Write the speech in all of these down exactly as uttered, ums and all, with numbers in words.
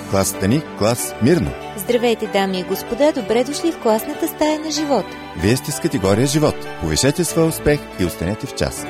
Класата ни Клас Мирно. Здравейте, дами и господа, добре дошли в класната стая на живот. Вие сте с категория живот. Повишете своя успех и останете в час.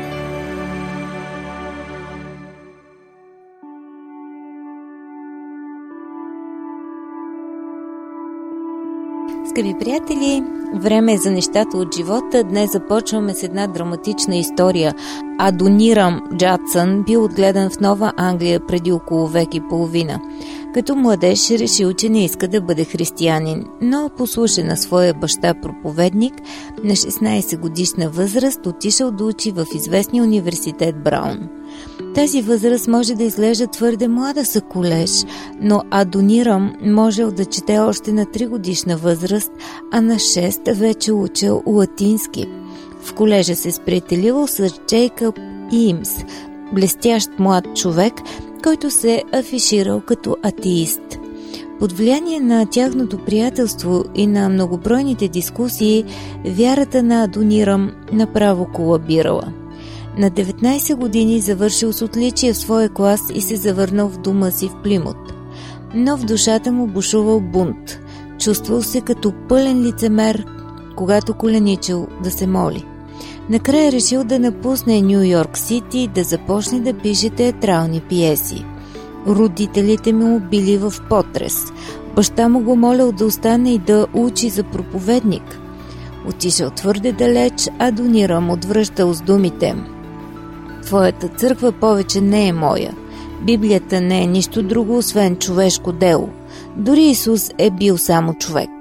Скъпи приятели, време е за нещата от живота. Днес започваме с една драматична история. Адонирам Джадсън бил отгледан в Нова Англия преди около век и половина. Като младеж решил, че не иска да бъде християнин, но послушен на своя баща проповедник, на шестнайсет годишна възраст отишъл да учи в известния университет Браун. Тази възраст може да изглежда твърде млада за колеж, но Адонирам можел да чете още на три годишна възраст, а на шест вече учил латински. В колежа се сприятелил с Джейкъб Иймс, блестящ млад човек, който се афиширал като атеист. Под влияние на тяхното приятелство и на многобройните дискусии, вярата на Адонирам направо колабирала. На деветнайсет години завършил с отличие в своя клас и се завърнал в дома си в Плимут. Но в душата му бушувал бунт. Чувствал се като пълен лицемер, когато коленичил да се моли. Накрая решил да напусне Ню Йорк Сити и да започне да пише театрални пиеси. Родителите му били в потрес. Баща му го молял да остане и да учи за проповедник. Отишъл твърде далеч, а Адонирам отвръщал с думите: „Твоята църква повече не е моя. Библията не е нищо друго, освен човешко дело. Дори Исус е бил само човек.“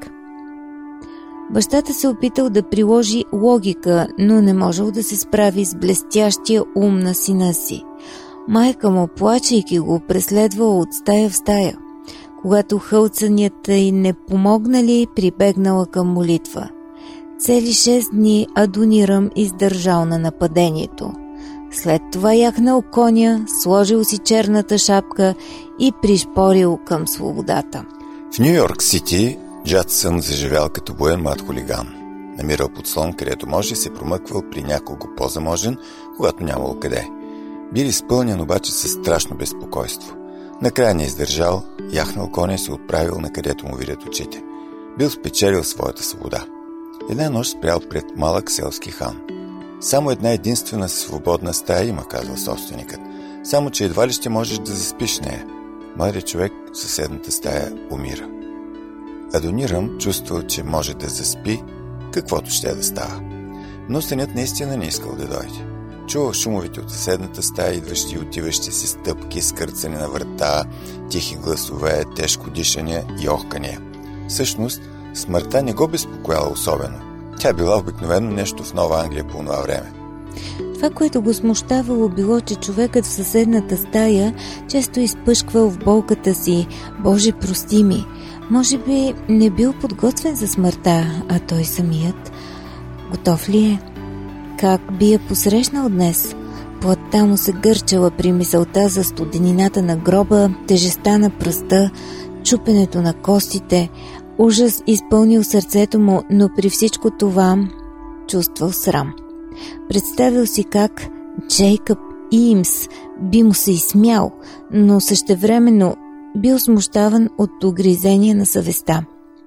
Бащата се опитал да приложи логика, но не можел да се справи с блестящия ум на сина си. Майка му, плачейки го, преследвала от стая в стая. Когато хълцанията й не помогнали, прибегнала към молитва. Цели шест дни Адонирам издържал на нападението. След това яхнал коня, сложил си черната шапка и пришпорил към свободата. В Ню Йорк Сити Джадсън заживял като буен млад хулиган. Намирал подслон, където може, се промъквал при някого по-заможен, когато нямало къде. Бил изпълнен обаче със страшно безпокойство. Накрая не издържал, яхнал коня и се отправил на където му видят очите. Бил спечелил своята свобода. Една нощ спрял пред малък селски хан. Само една единствена свободна стая има, казал собственикът. Само че едва ли ще можеш да заспиш нея. Младият човек в съседната стая умира. Адонирам чувствал, че може да заспи, каквото ще да става. Но сънят наистина не искал да дойде. Чувал шумовете от съседната стая, идващи и отиващи си стъпки, скърцане на врата, тихи гласове, тежко дишане и охкания. Всъщност, смъртта не го безпокояла особено. Тя била обикновено нещо в Нова Англия по това време. Това, което го смущавало, било, че човекът в съседната стая често изпъшквал в болката си: „Боже, прости ми!“ Може би не бил подготвен за смъртта, а той самият. Готов ли е? Как би я посрещнал днес? Плътта му се гърчала при мисълта за студенината на гроба, тежестта на пръста, чупенето на костите. Ужас изпълнил сърцето му, но при всичко това чувствал срам. Представил си как Джейкъб Иймс би му се изсмял, но същевременно бил смущаван от угризение на съвестта.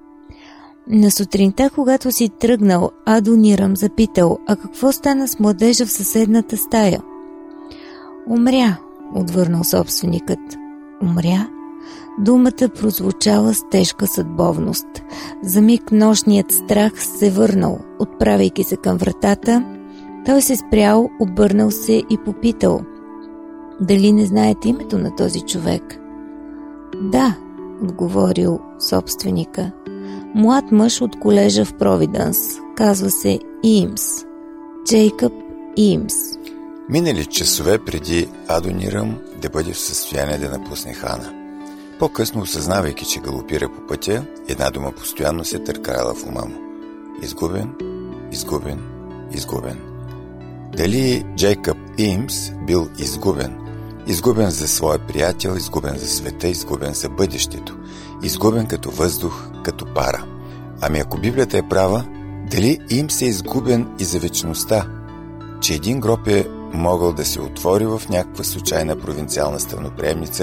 На сутринта, когато си тръгнал, Адонирам запитал: „А какво стана с младежа в съседната стая?“ „Умря“, отвърнал собственикът. „Умря?“ Думата прозвучала с тежка съдбовност. За миг нощният страх се върнал. Отправяйки се към вратата, той се спрял, обърнал се и попитал: „Дали не знаете името на този човек?“ „Да“, отговорил собственика. „Млад мъж от колежа в Провидънс. Казва се Иймс. Джейкъб Иймс.“ Минали часове преди Адонирам да бъде в състояние да напусне хана. По-късно, осъзнавайки, че галопира по пътя, една дума постоянно се търкаляла в ума му: изгубен, изгубен, изгубен. Дали Джейкъб Иймс бил изгубен? Изгубен за своя приятел, изгубен за света, изгубен за бъдещето, изгубен като въздух, като пара. Ами ако Библията е права, дали Иймс е изгубен и за вечността? Че един гроб е могъл да се отвори в някаква случайна провинциална станоприемница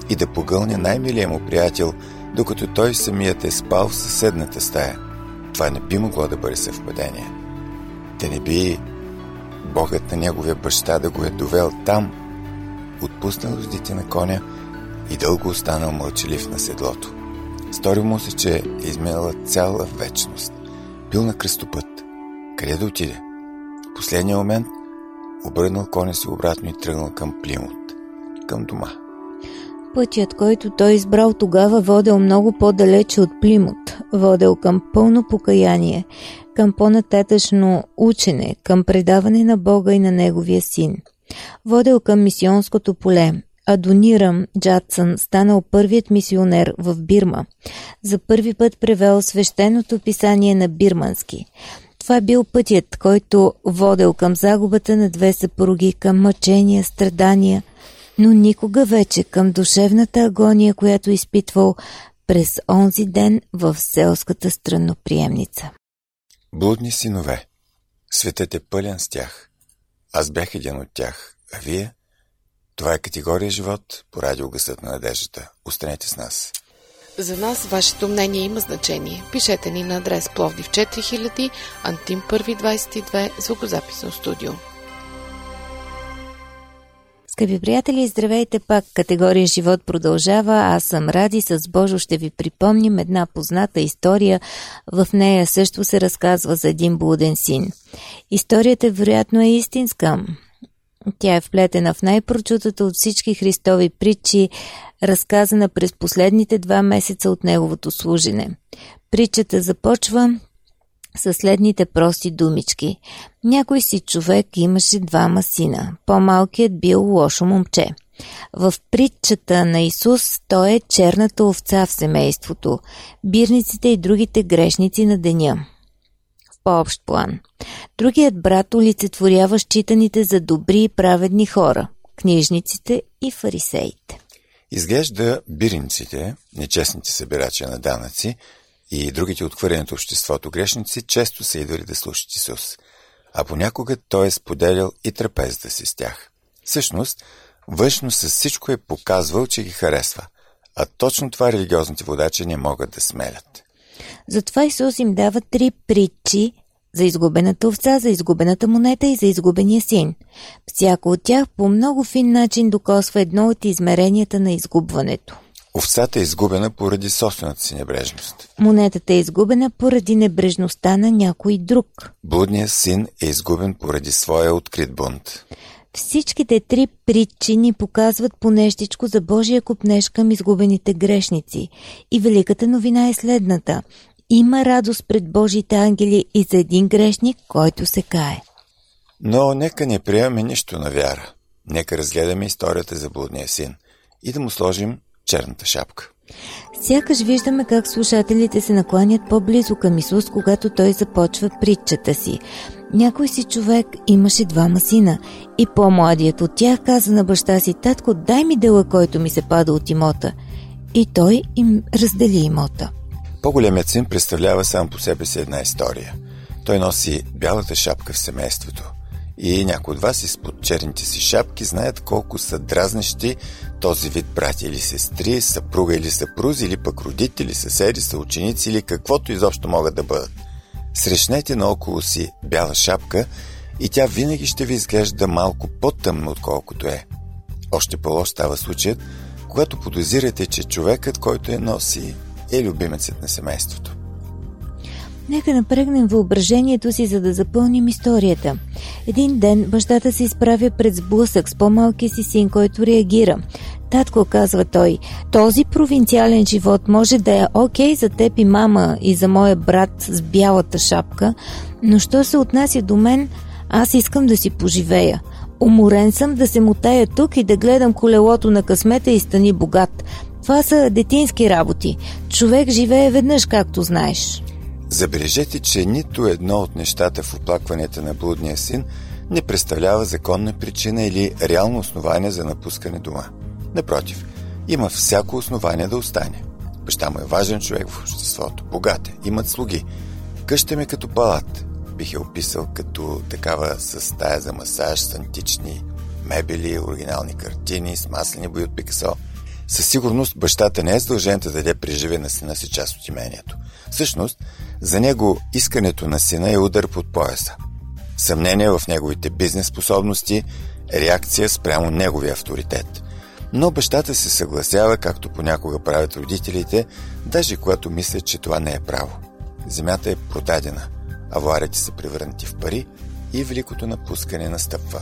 и да погълне най-милия му приятел, докато той самият е спал в съседната стая. Това не би могло да бъде съвпадение. Да не би Богът на неговия баща да го е довел там, отпуснал уздите на коня и дълго останал мълчалив на седлото. Сторил му се, че е изминала цяла вечност. Бил на кръстопът. Къде да отиде? В последния момент обърнал коня си обратно и тръгнал към Плимут, към дома. Пътят, който той избрал тогава, водел много по-далече от Плимут, водел към пълно покаяние, към по-нататъчно учене, към предаване на Бога и на Неговия син. Водел към мисионското поле. Адонирам Джатсън станал първият мисионер в Бирма. За първи път превел свещеното писание на бирмански. Това бил пътят, който водел към загубата на две съпруги, към мъчения, страдания, но никога вече към душевната агония, която изпитвал през онзи ден в селската странноприемница. Блудни синове, светът е пълен с тях. Аз бях един от тях, а вие? Това е категория живот по радио Гласът на надеждата. Останете с нас. За нас вашето мнение има значение. Пишете ни на адрес Пловдив четири хиляди, Антим първи двадесет и две, звукозаписно студио. Скъпи приятели, здравейте пак! Категория живот продължава. Аз съм Ради. С Божо ще ви припомним една позната история. В нея също се разказва за един блуден син. Историята вероятно е истинска. Тя е вплетена в най-прочутата от всички Христови притчи, разказана през последните два месеца от неговото служене. Притчата започва със следните прости думички. Някой си човек имаше двама сина. По-малкият бил лошо момче. В притчата на Исус той е черната овца в семейството, бирниците и другите грешници на деня. В по-общ план. Другият брат олицетворява считаните за добри и праведни хора, книжниците и фарисеите. Изглежда бирниците, нечестните събирачи на данъци, и другите отхвърлени от обществото грешници често са идвали да слушат Исус, а понякога той е споделял и трапезата си с тях. Всъщност, външно с всичко е показвал, че ги харесва, а точно това религиозните водачи не могат да смелят. Затова Исус им дава три притчи за изгубената овца, за изгубената монета и за изгубения син. Всяко от тях по много фин начин докосва едно от измеренията на изгубването. Овцата е изгубена поради собствената си небрежност. Монетата е изгубена поради небрежността на някой друг. Блудният син е изгубен поради своя открит бунт. Всичките три притчи ни показват по нещичко за Божия копнеж към изгубените грешници. И великата новина е следната. Има радост пред Божите ангели и за един грешник, който се кае. Но нека не приемаме нищо на вяра. Нека разгледаме историята за блудния син и да му сложим черната шапка. Сякаш виждаме как слушателите се накланят по-близо към Исус, когато той започва притчата си. Някой си човек имаше двама сина и по-младият от тях каза на баща си: татко, дай ми дела, който ми се пада от имота. И той им раздели имота. По-големият син представлява сам по себе си една история. Той носи бялата шапка в семейството. И някои от вас изпод черните си шапки знаят колко са дразнещи този вид братя или сестри, съпруга или съпрузи, или пък родители, съседи, съученици или каквото изобщо могат да бъдат. Срещнете наоколо си бяла шапка и тя винаги ще ви изглежда малко по-тъмно, отколкото е. Още по-лош става случаят, когато подозирате, че човекът, който я носи, е любимецът на семейството. Нека напрегнем въображението си, за да запълним историята. Един ден бащата се изправя пред сблъсък с по-малкия си син, който реагира. Татко, казва той, този провинциален живот може да е окей за теб и мама и за моя брат с бялата шапка, но що се отнася до мен, аз искам да си поживея. Уморен съм да се мотая тук и да гледам колелото на късмета и стани богат. Това са детински работи. Човек живее веднъж, както знаеш. Забележете, че нито едно от нещата в оплакванията на блудния син не представлява законна причина или реално основание за напускане дома. Напротив, има всяко основание да остане. Баща му е важен човек в обществото, богат е, имат слуги. Къща ми като палат. Бих я описал като такава с стая за масаж, с антични мебели, оригинални картини, с маслени бои от Пикасо. Със сигурност бащата не е задължен да даде приживе на сина си част от имението. Всъщност, за него искането на сина е удар под пояса. Съмнение в неговите бизнес способности, реакция спрямо неговия авторитет. Но бащата се съгласява, както понякога правят родителите, даже когато мислят, че това не е право. Земята е продадена, авоарите са превърнати в пари и великото напускане настъпва.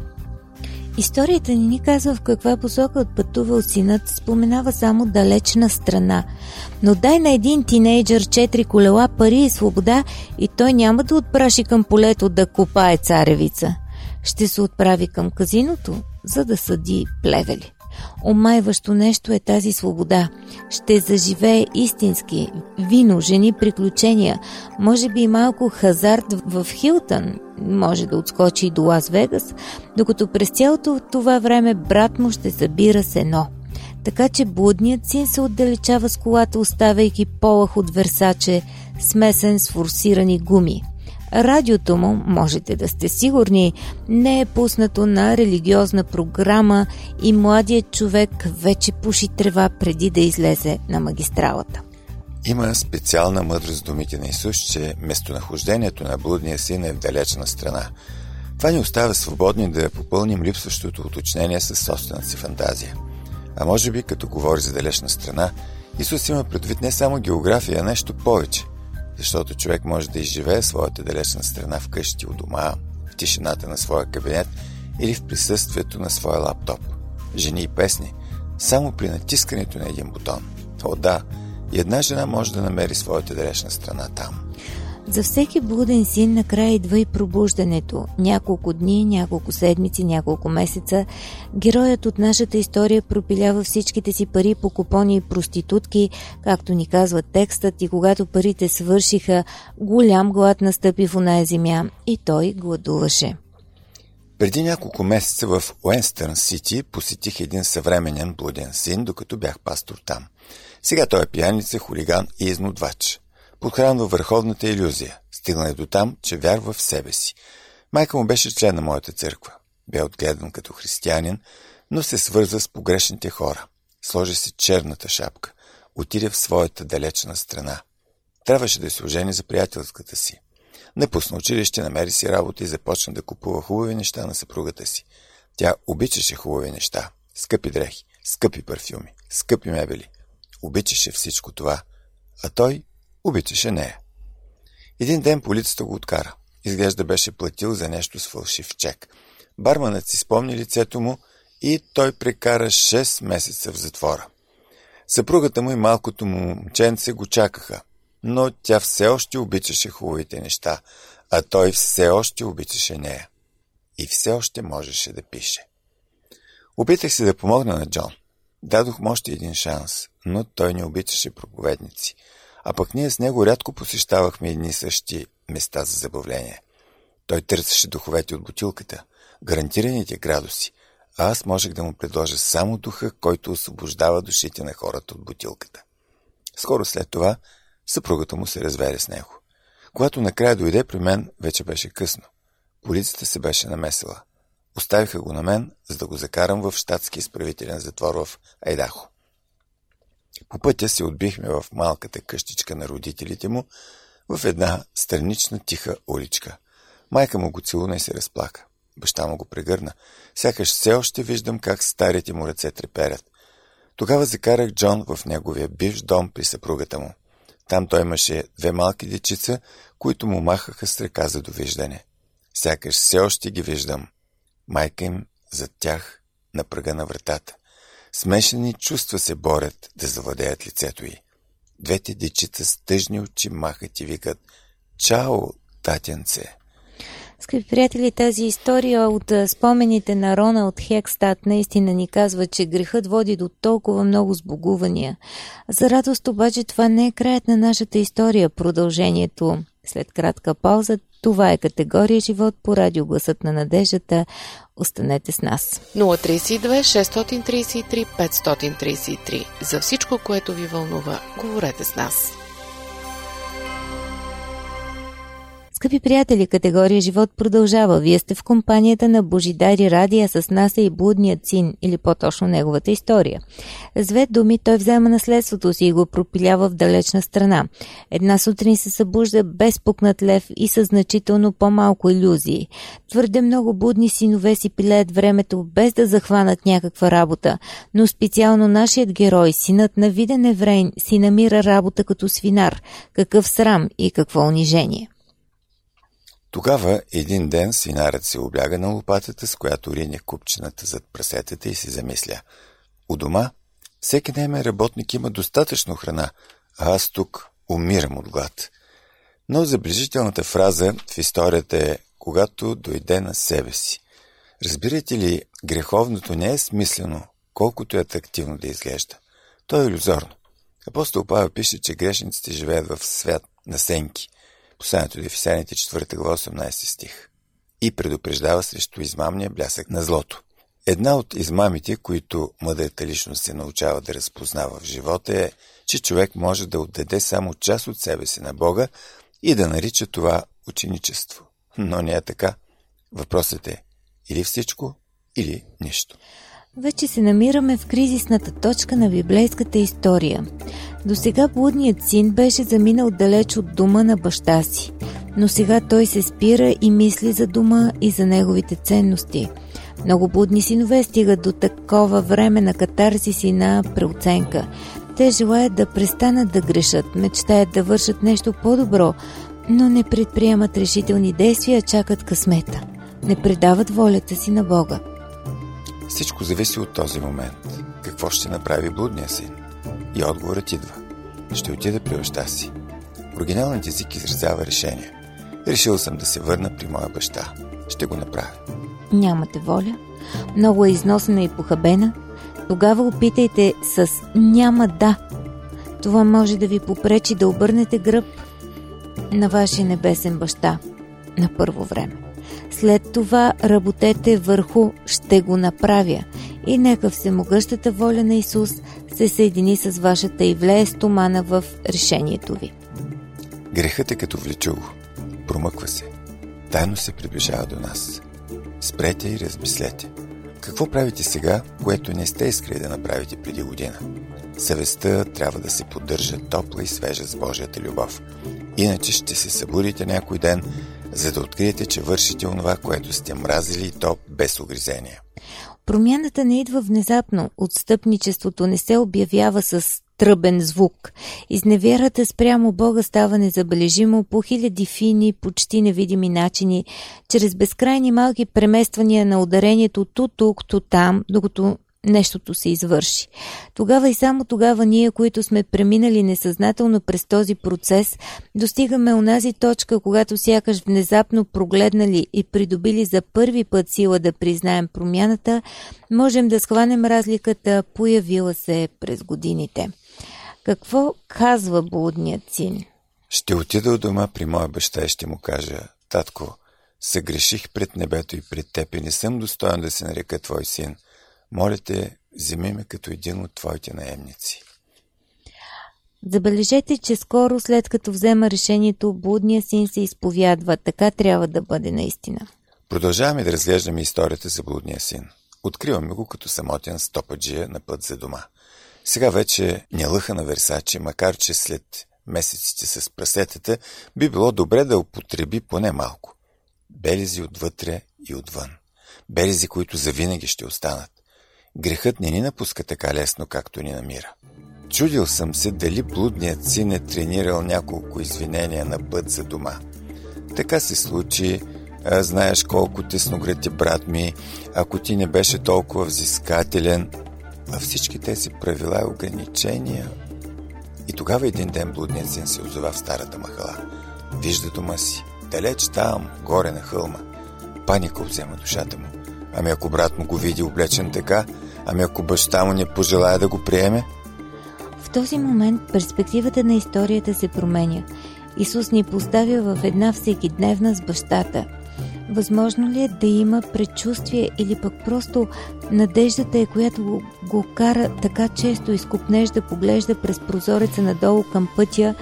Историята ни ни казва в каква посока отпътувал синът, споменава само далечна страна. Но дай на един тинейджър четири колела, пари и свобода и той няма да отпраши към полето да копае царевица. Ще се отправи към казиното, за да съди плевели. Омайващо нещо е тази свобода. Ще заживее истински. Вино, жени, приключения. Може би малко хазарт в Хилтън. Може да отскочи и до Лас Вегас, докато през цялото това време брат му ще събира сено. Така че блудният син се отдалечава с колата, оставяйки полах от Версаче, смесен с форсирани гуми. Радиото му, можете да сте сигурни, не е пуснато на религиозна програма и младият човек вече пуши трева преди да излезе на магистралата. Има специална мъдрост в думите на Исус, че местонахождението на блудния син е в далечна страна. Това ни оставя свободни да попълним липсващото уточнение със собствената си фантазия. А може би, като говори за далечна страна, Исус има предвид не само география, а нещо повече. Защото човек може да изживее своята далечна страна вкъщи, у дома, в тишината на своя кабинет или в присъствието на своя лаптоп. Жени и песни, само при натискането на един бутон. О да, и една жена може да намери своята далечна страна там. За всеки блуден син накрая идва и пробуждането. Няколко дни, няколко седмици, няколко месеца героят от нашата история пропилява всичките си пари по купони и проститутки, както ни казва текстът, и когато парите свършиха, голям глад настъпи в оная земя и той гладуваше. Преди няколко месеца в Уестърн Сити посетих един съвременен блуден син, докато бях пастор там. Сега той е пияница, хулиган и изнудвач. Подхранва върховната илюзия. Стигна е до там, че вярва в себе си. Майка му беше член на моята църква. Бе отгледан като християнин, но се свърза с погрешните хора. Сложи си черната шапка. Отиде в своята далечна страна. Трябваше да се ожени за приятелската си. Напусна училище, намери си работа и започна да купува хубави неща на съпругата си. Тя обичаше хубави неща. Скъпи дрехи, скъпи парфюми, скъпи мебели. Обичаше всичко това, а той обичаше нея. Един ден полицията го откара. Изглежда беше платил за нещо с фалшив чек. Барманът си спомни лицето му и той прекара шест месеца в затвора. Съпругата му и малкото му момченце го чакаха, но тя все още обичаше хубавите неща, а той все още обичаше нея. И все още можеше да пише. Опитах се да помогна на Джон. Дадох му още един шанс, но той не обичаше проповедници. А пък ние с него рядко посещавахме едни и същи места за забавление. Той търсеше духовете от бутилката, гарантираните градуси, а аз можех да му предложа само духа, който освобождава душите на хората от бутилката. Скоро след това съпругата му се разведе с него. Когато накрая дойде при мен, вече беше късно. Полицията се беше намесила. Оставиха го на мен, за да го закарам в щатски изправителен затвор в Айдахо. По пътя се отбихме в малката къщичка на родителите му, в една странична тиха уличка. Майка му го целуна и се разплака. Баща му го прегърна. Сякаш все още виждам как старите му ръце треперят. Тогава закарах Джон в неговия бивш дом при съпругата му. Там той имаше две малки дечица, които му махаха с ръка за довиждане. Сякаш все още ги виждам. Майка им зад тях на прага на вратата. Смешани чувства се борят да завладеят лицето й. Двете дечица с тъжни очи махат и викат: "Чао, татенце!" Скъпи приятели, тази история от спомените на Роналд Хекстад наистина ни казва, че грехът води до толкова много сбогувания. За радост обаче това не е краят на нашата история. Продължението след кратка пауза. Това е категория живот по радио Гласът на надеждата. Останете с нас. нула три две шест три три пет три три. За всичко, което ви вълнува, говорете с нас. Скъпи приятели, категория живот продължава. Вие сте в компанията на Божидари Радия, с нас е и блудният син, или по-точно неговата история. С две думи той взема наследството си и го пропилява в далечна страна. Една сутрин се събужда без пукнат лев и със значително по-малко илюзии. Твърде много блудни синове си пилеят времето без да захванат някаква работа, но специално нашият герой, синът на виден еврейн, си намира работа като свинар. Какъв срам и какво унижение! Тогава един ден свинарът се обляга на лопатата, с която рине купчината зад прасетата и си замисля: у дома всеки наемен работник има достатъчно храна, а аз тук умирам от глад. Но забележителната фраза в историята е: когато дойде на себе си. Разбирате ли, греховното не е смислено, колкото е атрактивно да изглежда. То е илюзорно. Апостол Павел пише, че грешниците живеят в свят на сенки. Посланието до Ефесяните, четвърта глава, осемнадесети стих. И предупреждава срещу измамния блясък на злото. Една от измамите, които мъдрата личност се научава да разпознава в живота, е, че човек може да отдаде само част от себе си на Бога и да нарича това ученичество. Но не е така. Въпросът е или всичко, или нищо. Вече се намираме в кризисната точка на библейската история. До сега блудният син беше заминал далеч от дома на баща си, но сега той се спира и мисли за дома и за неговите ценности. Много блудни синове стигат до такова време на катарзис и на преоценка. Те желаят да престанат да грешат, мечтаят да вършат нещо по-добро, но не предприемат решителни действия, чакат късмета. Не предават волята си на Бога. Всичко зависи от този момент. Какво ще направи блудния син? И отговорът идва: ще отида при баща си. Оригиналният език изразява решение. Решил съм да се върна при моя баща. Ще го направя. Нямате воля, много е износена и похабена. Тогава опитайте с няма да. Това може да ви попречи да обърнете гръб на вашия небесен баща на първо време. След това работете върху ще го направя и нека всемогъщата воля на Исус се съедини с вашата и влее стомана в решението ви. Грехът е като влечуго. Промъква се. Тайно се приближава до нас. Спрете и размислете. Какво правите сега, което не сте искали да направите преди година? Съвестта трябва да се поддържа топла и свежа с Божията любов. Иначе ще се събудите някой ден, за да откриете, че вършите онова, което сте мразили, и то без угризения. Промяната не идва внезапно. Отстъпничеството не се обявява с тръбен звук. Изневярата спрямо Бога става незабележимо по хиляди фини, почти невидими начини, чрез безкрайни малки премествания на ударението ту тук, ту там, докато нещото се извърши. Тогава и само тогава ние, които сме преминали несъзнателно през този процес, достигаме онази точка, когато сякаш внезапно прогледнали и придобили за първи път сила да признаем промяната, можем да схванем разликата, появила се през годините. Какво казва блудният син? Ще отида от дома при моя баща и ще му кажа: татко, съгреших пред небето и пред теб и не съм достоен да се нарека твой син. Моля те, вземи ме като един от твоите наемници. Забележете, че скоро след като взема решението, блудният син се изповядва. Така трябва да бъде наистина. Продължаваме да разглеждаме историята за блудния син. Откриваме го като самотен стопаджия на път за дома. Сега вече не лъха на Версаче, макар че след месеците с прасетата би било добре да употреби поне малко. Белези отвътре и отвън. Белези, които завинаги ще останат. Грехът не ни напуска така лесно, както ни намира. Чудил съм се дали блудният син е тренирал няколко извинения на път за дома. Така се случи, а, знаеш колко тесногръд е брат ми, ако ти не беше толкова взискателен, а всички тези правила и ограничения. И тогава един ден блудният син се озова в старата махала. Вижда дома си, далеч там, горе на хълма. Паника обзема душата му. Ами ако брат му го види облечен така, ами ако баща му не пожелая да го приеме? В този момент перспективата на историята се променя. Исус ни поставя в една всекидневна с бащата. Възможно ли е да има предчувствие или пък просто надеждата е, която го, го кара така често изкупнеш да поглежда през прозореца надолу към пътя,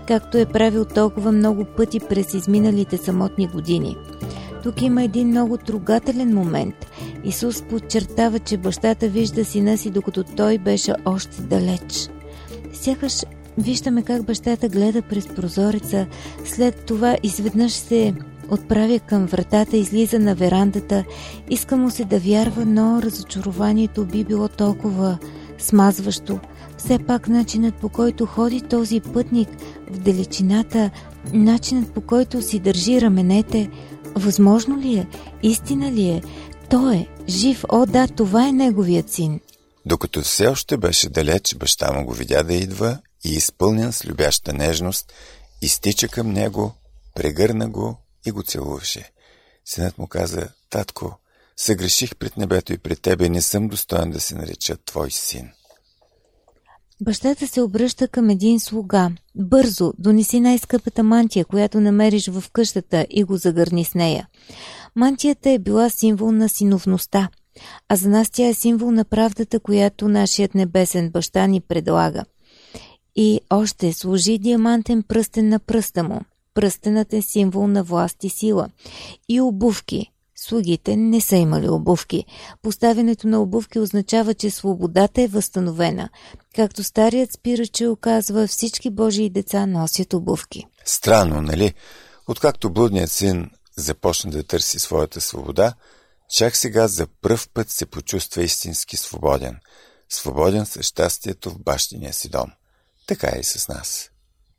както е правил толкова много пъти през изминалите самотни години. Тук има един много трогателен момент. Исус подчертава, че бащата вижда сина си, докато той беше още далеч. Сякаш виждаме как бащата гледа през прозореца, след това изведнъж се отправя към вратата, излиза на верандата, иска му се да вярва, но разочарованието би било толкова смазващо. Все пак начинът, по който ходи този пътник в далечината, начинът, по който си държи раменете, възможно ли е? Истина ли е? Той е жив. О, да, това е неговият син. Докато все още беше далеч, баща му го видя да идва и, изпълнен с любяща нежност, изтича към него, прегърна го и го целуваше. Синът му каза: татко, съгреших пред небето и пред тебе, не съм достоен да се нареча твой син. Бащата се обръща към един слуга. Бързо, донеси най-скъпата мантия, която намериш в къщата, и го загърни с нея. Мантията е била символ на синовността, а за нас тя е символ на правдата, която нашият небесен баща ни предлага. И още сложи диамантен пръстен на пръста му. Пръстенът е символ на власт и сила. И обувки. Слугите не са имали обувки. Поставянето на обувки означава, че свободата е възстановена. Както старият спираче оказва, всички Божии деца носят обувки. Странно, нали? Откакто блудният син започна да търси своята свобода, чак сега за пръв път се почувства истински свободен. Свободен със щастието в бащиния си дом. Така е и с нас.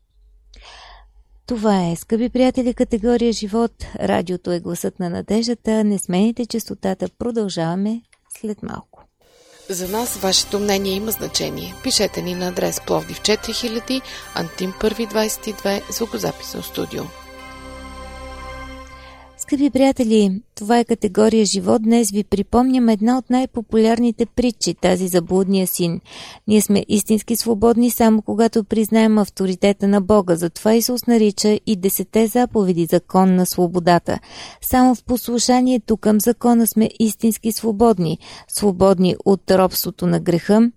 Това е, скъпи приятели, категория живот. Радиото е гласът на надеждата. Не смените честотата. Продължаваме след малко. За нас вашето мнение има значение. Пишете ни на адрес Пловдив четири хиляди, Антим първи двадесет и две, звукозаписно студио. Скъпи приятели, това е категория живот. Днес ви припомням една от най-популярните притчи, тази за блудния син. Ние сме истински свободни само когато признаем авторитета на Бога. Затова Исус нарича и десетте заповеди закон на свободата. Само в послушанието към закона сме истински свободни. Свободни от робството на греха,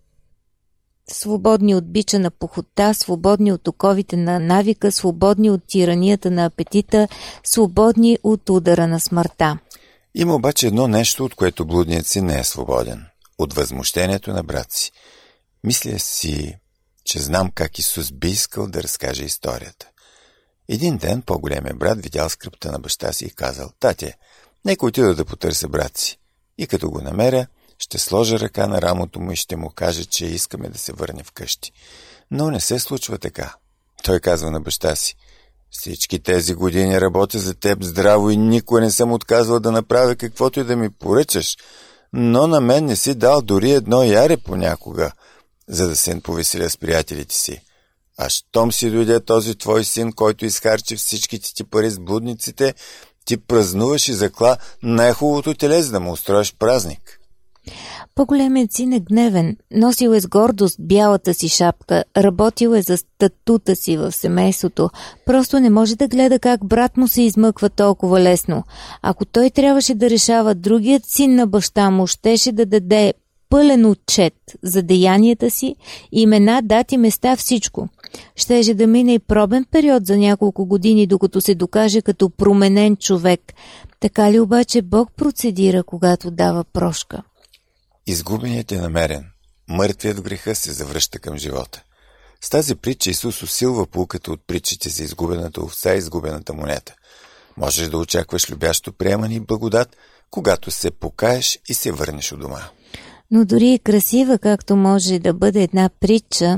свободни от бича на похота, свободни от оковите на навика, свободни от тиранията на апетита, свободни от удара на смъртта. Има обаче едно нещо, от което блудният си не е свободен. От възмущението на брат си. Мисля си, че знам как Исус би искал да разкаже историята. Един ден по-големия брат видял скръбта на баща си и казал: татя, нека отида да потърся брат си. И като го намеря, ще сложа ръка на рамото му и ще му кажа, че искаме да се върне вкъщи. Но не се случва така. Той казва на баща си: всички тези години работя за теб здраво и никога не съм отказвал да направя каквото и да ми поръчаш, но на мен не си дал дори едно яре понякога, за да се повеселя с приятелите си. А щом си дойде този твой син, който изхарчи всичките ти пари с блудниците, ти празнуваш и закла най-хубавото теле, за да му устроиш празник. По-големият син е гневен, носил е с гордост бялата си шапка, работил е за статута си в семейството. Просто не може да гледа как брат му се измъква толкова лесно. Ако той трябваше да решава, другият син на баща му щеше да даде пълен отчет за деянията си, имена, дати, места, всичко. Щеше да мине и пробен период за няколко години, докато се докаже като променен човек. Така ли обаче Бог процедира, когато дава прошка? Изгубеният е намерен. Мъртвият в греха се завръща към живота. С тази притча Исус усилва поуката от притчите за изгубената овца и изгубената монета. Можеш да очакваш любящо приемане и благодат, когато се покаеш и се върнеш у дома. Но дори и красива, както може да бъде една притча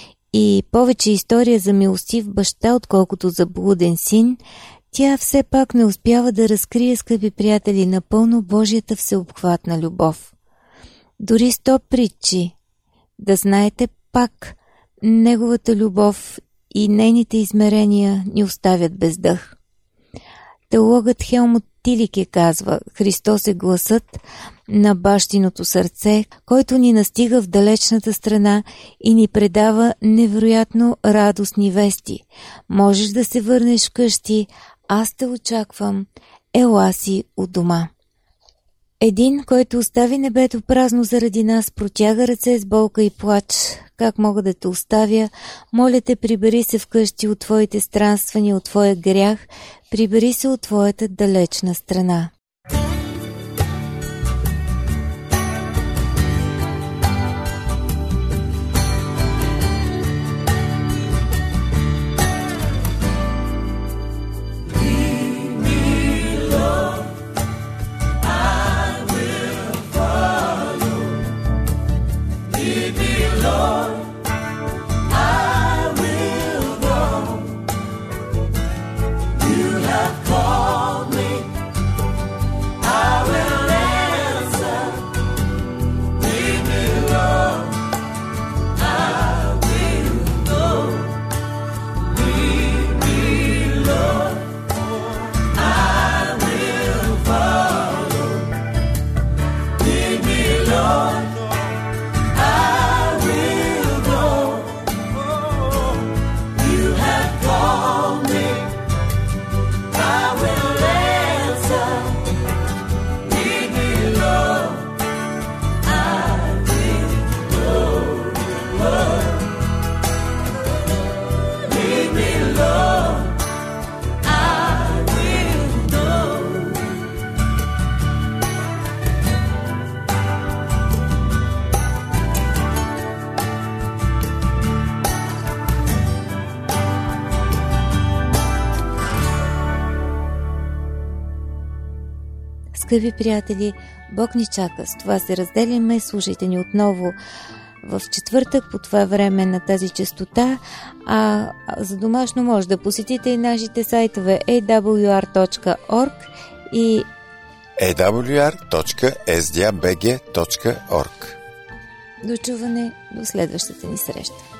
и повече история за милостив баща, отколкото за блуден син, тя все пак не успява да разкрие, скъпи приятели, напълно Божията всеобхватна любов. Дори сто притчи, да знаете пак, неговата любов и нейните измерения ни оставят без дъх. Теологът Хелмут Тилике казва: Христос е гласът на бащиното сърце, който ни настига в далечната страна и ни предава невероятно радостни вести. Можеш да се върнеш вкъщи, аз те очаквам, ела си у дома. Един, който остави небето празно заради нас, протяга ръце с болка и плач. Как мога да те оставя? Моля те, прибери се вкъщи от твоите странствания, от твоя грях, прибери се от твоята далечна страна. Скъпи приятели, Бог ни чака. С това се разделяме. Слушайте ни отново в четвъртък по това време на тази честота. А за домашно може да посетите и нашите сайтове ей дабъл ю ар точка орг и ей дабъл ю ар точка ес ди ей би джи точка орг. До чуване, до следващата ни среща.